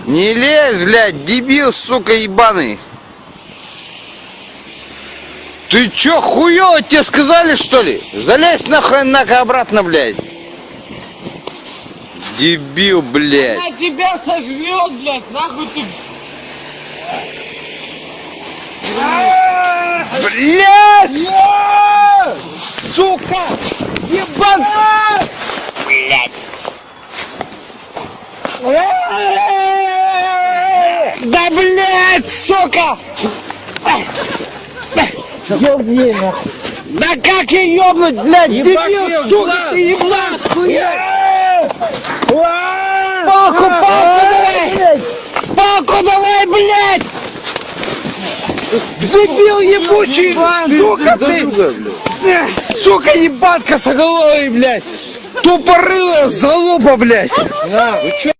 Не лезь, блядь, дебил, сука, ебаный. Ты чё, хуёво, тебе сказали, что ли? Залезь нахуй обратно, блядь. Дебил, блядь. Она тебя сожрет, блядь, нахуй ты. Блядь! Сука! Ебан! Блядь! Да, блядь, сука! Ёбни нахуй. Да как я ёбнуть, блядь, дебил, сука, ты еблан! Палку давай! Палку давай, блядь! Дебил ебучий! Сука, ты! Сука, ебан косоголовый, блядь! Тупорылая залупа, блядь! Вы чё?